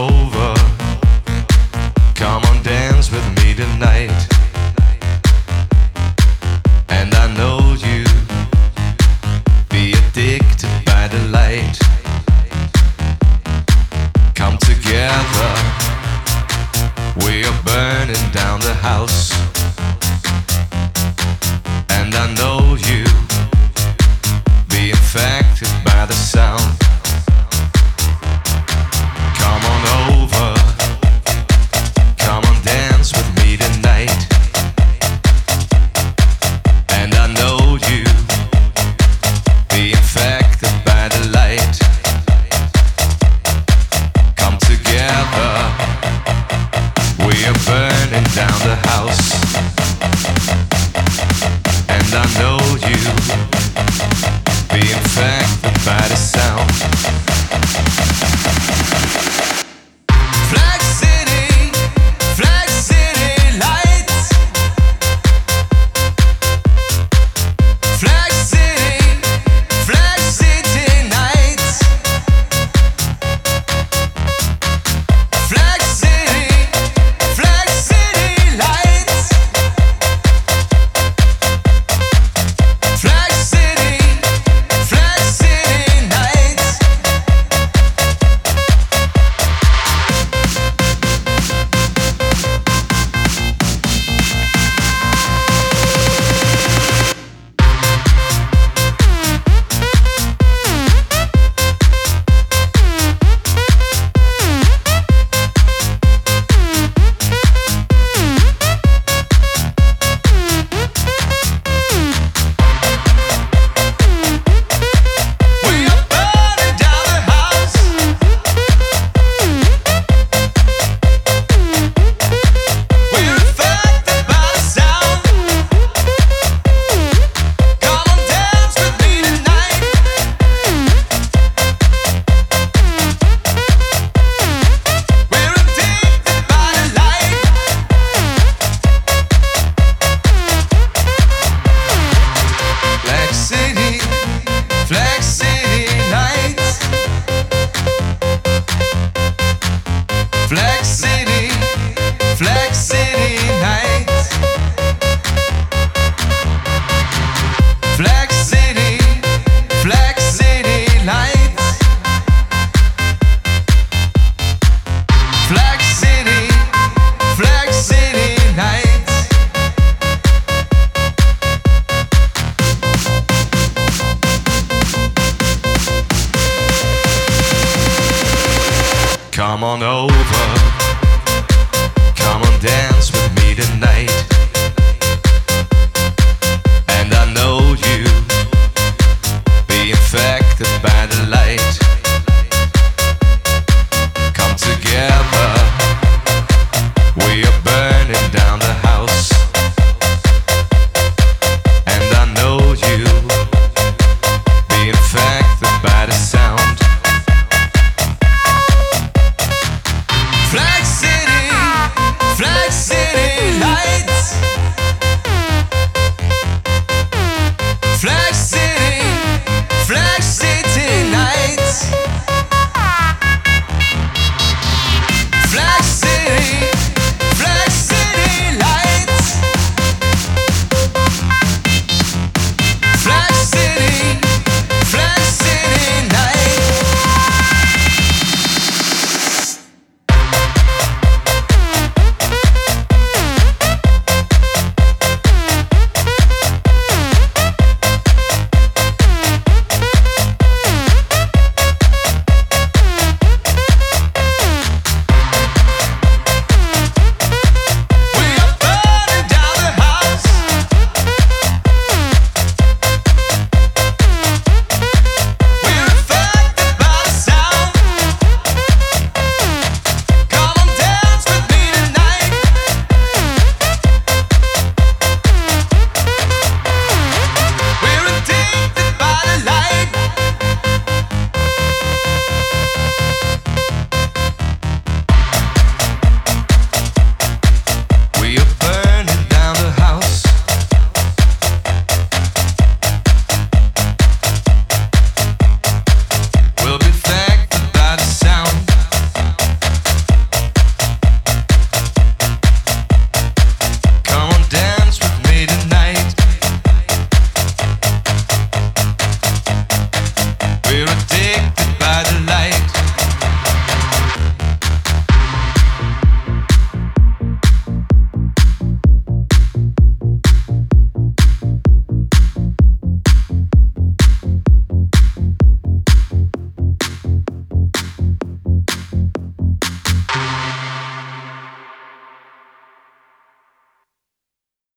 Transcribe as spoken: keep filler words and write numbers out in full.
over. Come on, dance with me tonight. And I know you be addicted by the light. Come together, we are burning down the house. And I know you be infected by the sound. Come on over, come on, dance with me tonight. And I know you be infected by the light. Come together, we are burning down the house. And I know you be infected by the sound. Flag City, Flag City lights. Flag City, Flag City nights. Flag City, Flag City lights. Flag City, Flag City nights. We are burning down the house. We're infected by the sound. Come on, dance with me tonight. We're addicted by the light. Flag City, Flag City nights. Flag City, Flag City nights. Flag City, Flag City lights. Flag City, Flag City nights. Come on over, come on, dance with me tonight. And I know you be infected by the light. Come together,